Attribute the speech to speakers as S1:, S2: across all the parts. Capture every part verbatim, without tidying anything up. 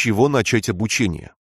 S1: чего начать обучение?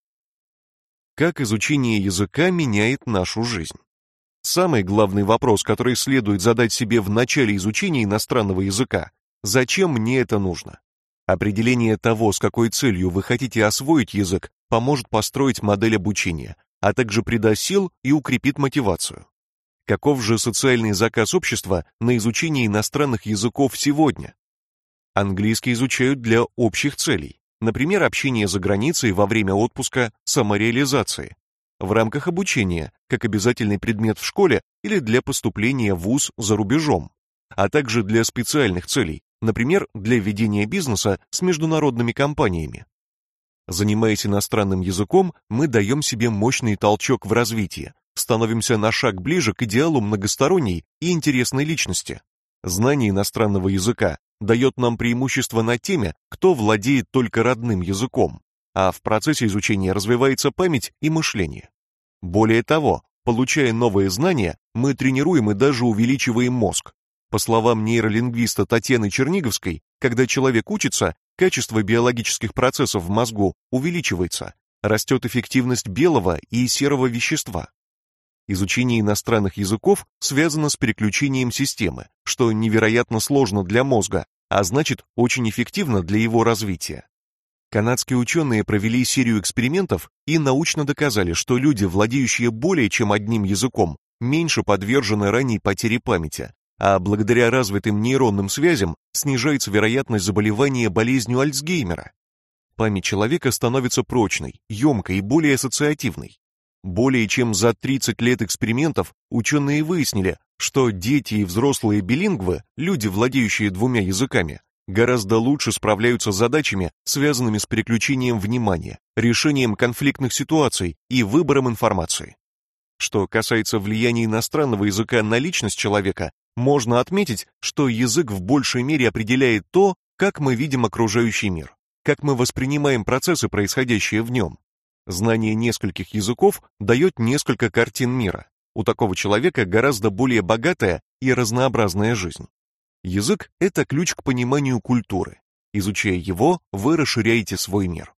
S1: Как изучение языка меняет нашу жизнь? Самый главный вопрос, который следует задать себе в начале изучения иностранного языка: зачем мне это нужно? Определение того, с какой целью вы хотите освоить язык, поможет построить модель обучения, а также придаст сил и укрепит мотивацию. Каков же социальный заказ общества на изучение иностранных языков сегодня? Английский изучают для общих целей, например, общение за границей во время отпуска, самореализации, в рамках обучения, как обязательный предмет в школе или для поступления в вуз за рубежом, а также для специальных целей, например, для ведения бизнеса с международными компаниями. Занимаясь иностранным языком, мы даем себе мощный толчок в развитии, становимся на шаг ближе к идеалу многосторонней и интересной личности. Знание иностранного языка дает нам преимущество над теми, кто владеет только родным языком, а в процессе изучения развивается память и мышление. Более того, получая новые знания, мы тренируем и даже увеличиваем мозг. По словам нейролингвиста Татьяны Черниговской, когда человек учится, качество биологических процессов в мозгу увеличивается, растет эффективность белого и серого вещества. Изучение иностранных языков связано с переключением системы, что невероятно сложно для мозга, а значит, очень эффективно для его развития. Канадские ученые провели серию экспериментов и научно доказали, что люди, владеющие более чем одним языком, меньше подвержены ранней потере памяти, а благодаря развитым нейронным связям снижается вероятность заболевания болезнью Альцгеймера. Память человека становится прочной, емкой и более ассоциативной. Более чем за тридцать лет экспериментов ученые выяснили, что дети и взрослые билингвы, люди, владеющие двумя языками, гораздо лучше справляются с задачами, связанными с переключением внимания, решением конфликтных ситуаций и выбором информации. Что касается влияния иностранного языка на личность человека, можно отметить, что язык в большей мере определяет то, как мы видим окружающий мир, как мы воспринимаем процессы, происходящие в нем. Знание нескольких языков дает несколько картин мира. У такого человека гораздо более богатая и разнообразная жизнь. Язык — это ключ к пониманию культуры. Изучая его, вы расширяете свой мир.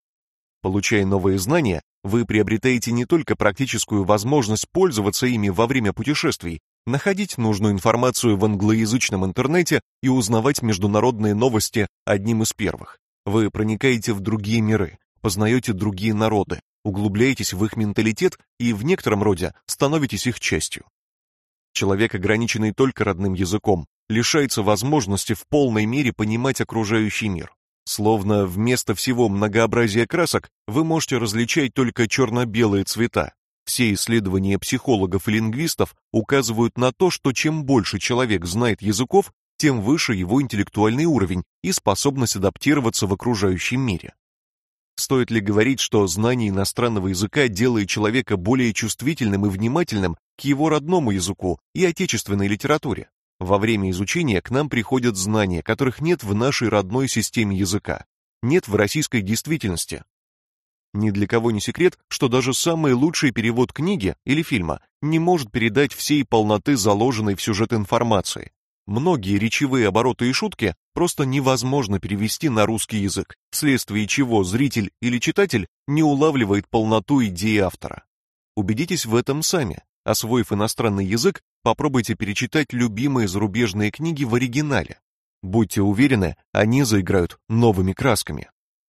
S1: Получая новые знания, вы приобретаете не только практическую возможность пользоваться ими во время путешествий, находить нужную информацию в англоязычном интернете и узнавать международные новости одним из первых. Вы проникаете в другие миры, познаете другие народы, углубляетесь в их менталитет и в некотором роде становитесь их частью. Человек, ограниченный только родным языком, лишается возможности в полной мере понимать окружающий мир. Словно вместо всего многообразия красок вы можете различать только черно-белые цвета. Все исследования психологов и лингвистов указывают на то, что чем больше человек знает языков, тем выше его интеллектуальный уровень и способность адаптироваться в окружающем мире. Стоит ли говорить, что знание иностранного языка делает человека более чувствительным и внимательным к его родному языку и отечественной литературе? Во время изучения к нам приходят знания, которых нет в нашей родной системе языка, нет в российской действительности. Ни для кого не секрет, что даже самый лучший перевод книги или фильма не может передать всей полноты заложенной в сюжет информации. Многие речевые обороты и шутки просто невозможно перевести на русский язык, вследствие чего зритель или читатель не улавливает полноту идеи автора. Убедитесь в этом сами. Освоив иностранный язык, попробуйте перечитать любимые зарубежные книги в оригинале. Будьте уверены, они заиграют новыми красками.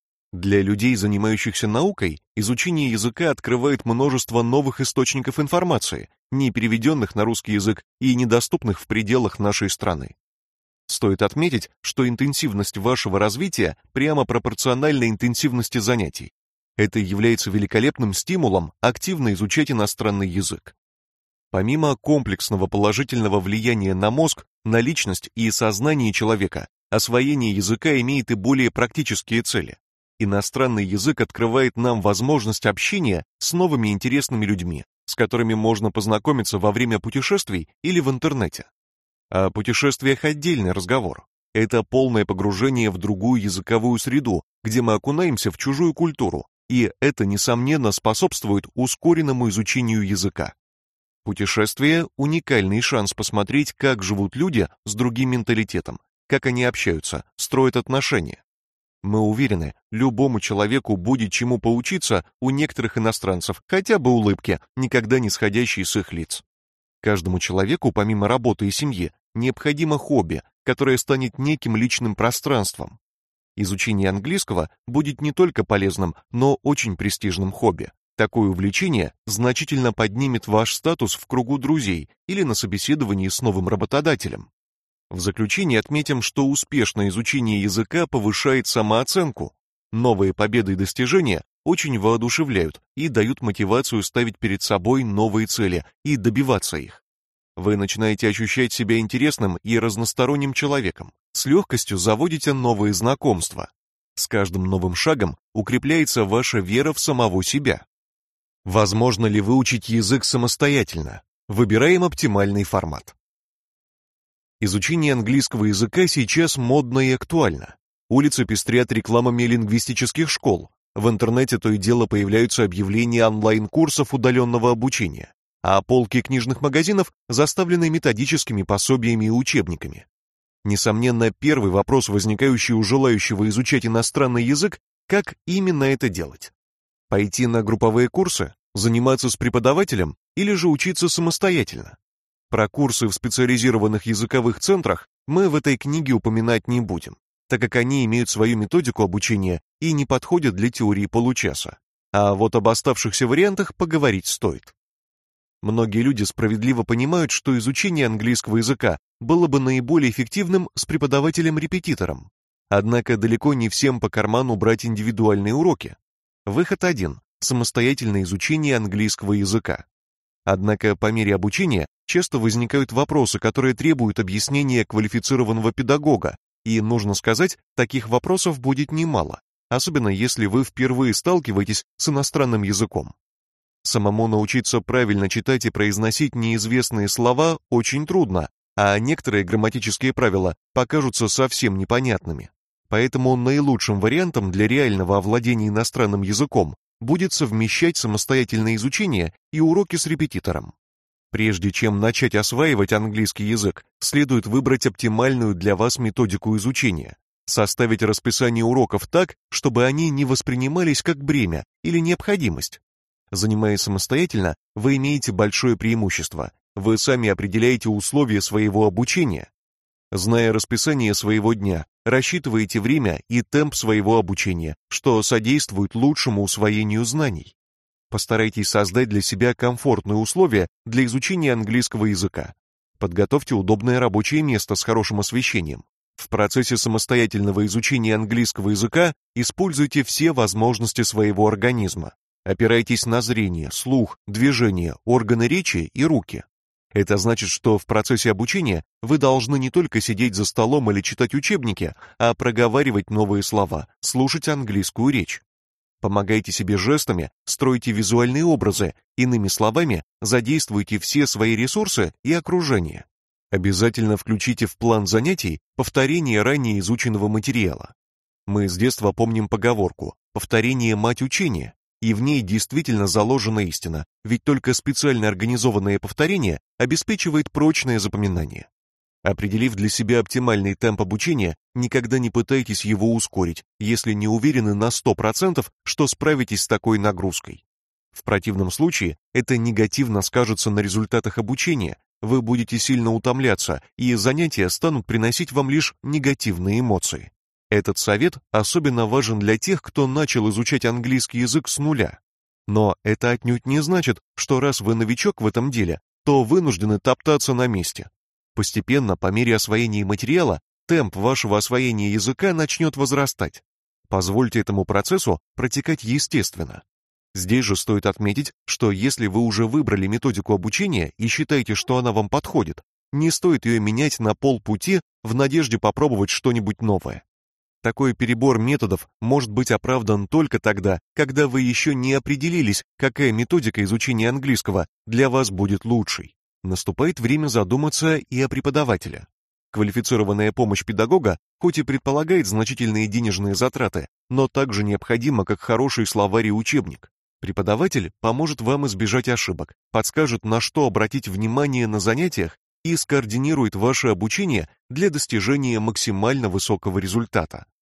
S1: Для людей, занимающихся наукой, изучение языка открывает множество новых источников информации, не переведенных на русский язык и недоступных в пределах нашей страны. Стоит отметить, что интенсивность вашего развития прямо пропорциональна интенсивности занятий. Это является великолепным стимулом активно изучать иностранный язык. Помимо комплексного положительного влияния на мозг, на личность и сознание человека, освоение языка имеет и более практические цели. Иностранный язык открывает нам возможность общения с новыми интересными людьми, с которыми можно познакомиться во время путешествий или в интернете. О путешествиях отдельный разговор. Это полное погружение в другую языковую среду, где мы окунаемся в чужую культуру, и это, несомненно, способствует ускоренному изучению языка. Путешествие – уникальный шанс посмотреть, как живут люди с другим менталитетом, как они общаются, строят отношения. Мы уверены, любому человеку будет чему поучиться у некоторых иностранцев, хотя бы улыбки, никогда не сходящие с их лиц. Каждому человеку, помимо работы и семьи, необходимо хобби, которое станет неким личным пространством. Изучение английского будет не только полезным, но очень престижным хобби. Такое увлечение значительно поднимет ваш статус в кругу друзей или на собеседовании с новым работодателем. В заключение отметим, что успешное изучение языка повышает самооценку. Новые победы и достижения очень воодушевляют и дают мотивацию ставить перед собой новые цели и добиваться их. Вы начинаете ощущать себя интересным и разносторонним человеком, с легкостью заводите новые знакомства. С каждым новым шагом укрепляется ваша вера в самого себя. Возможно ли выучить язык самостоятельно? Выбираем оптимальный формат. Изучение английского языка сейчас модно и актуально. Улицы пестрят рекламами лингвистических школ. В интернете то и дело появляются объявления онлайн-курсов удаленного обучения, а полки книжных магазинов заставлены методическими пособиями и учебниками. Несомненно, первый вопрос, возникающий у желающего изучать иностранный язык, как именно это делать? Пойти на групповые курсы, заниматься с преподавателем или же учиться самостоятельно? Про курсы в специализированных языковых центрах мы в этой книге упоминать не будем, так как они имеют свою методику обучения и не подходят для теории получаса. А вот об оставшихся вариантах поговорить стоит. Многие люди справедливо понимают, что изучение английского языка было бы наиболее эффективным с преподавателем-репетитором. Однако далеко не всем по карману брать индивидуальные уроки. Выход один – самостоятельное изучение английского языка. Однако по мере обучения часто возникают вопросы, которые требуют объяснения квалифицированного педагога, и, нужно сказать, таких вопросов будет немало, особенно если вы впервые сталкиваетесь с иностранным языком. Самому научиться правильно читать и произносить неизвестные слова очень трудно, а некоторые грамматические правила покажутся совсем непонятными. Поэтому наилучшим вариантом для реального овладения иностранным языком будет совмещать самостоятельное изучение и уроки с репетитором. Прежде чем начать осваивать английский язык, следует выбрать оптимальную для вас методику изучения, составить расписание уроков так, чтобы они не воспринимались как бремя или необходимость. Занимаясь самостоятельно, вы имеете большое преимущество. Вы сами определяете условия своего обучения. Зная расписание своего дня, рассчитываете время и темп своего обучения, что содействует лучшему усвоению знаний. Постарайтесь создать для себя комфортные условия для изучения английского языка. Подготовьте удобное рабочее место с хорошим освещением. В процессе самостоятельного изучения английского языка используйте все возможности своего организма. Опирайтесь на зрение, слух, движение, органы речи и руки. Это значит, что в процессе обучения вы должны не только сидеть за столом или читать учебники, а проговаривать новые слова, слушать английскую речь. Помогайте себе жестами, стройте визуальные образы, иными словами, задействуйте все свои ресурсы и окружение. Обязательно включите в план занятий повторение ранее изученного материала. Мы с детства помним поговорку «повторение – мать учения», и в ней действительно заложена истина, ведь только специально организованное повторение обеспечивает прочное запоминание. Определив для себя оптимальный темп обучения, никогда не пытайтесь его ускорить, если не уверены на сто процентов, что справитесь с такой нагрузкой. В противном случае это негативно скажется на результатах обучения, вы будете сильно утомляться, и занятия станут приносить вам лишь негативные эмоции. Этот совет особенно важен для тех, кто начал изучать английский язык с нуля. Но это отнюдь не значит, что раз вы новичок в этом деле, то вынуждены топтаться на месте. Постепенно, по мере освоения материала, темп вашего освоения языка начнет возрастать. Позвольте этому процессу протекать естественно. Здесь же стоит отметить, что если вы уже выбрали методику обучения и считаете, что она вам подходит, не стоит ее менять на полпути в надежде попробовать что-нибудь новое. Такой перебор методов может быть оправдан только тогда, когда вы еще не определились, какая методика изучения английского для вас будет лучшей. Наступает время задуматься и о преподавателе. Квалифицированная помощь педагога хоть и предполагает значительные денежные затраты, но также необходима как хороший словарь и учебник. Преподаватель поможет вам избежать ошибок, подскажет, на что обратить внимание на занятиях и скоординирует ваше обучение для достижения максимально высокого результата.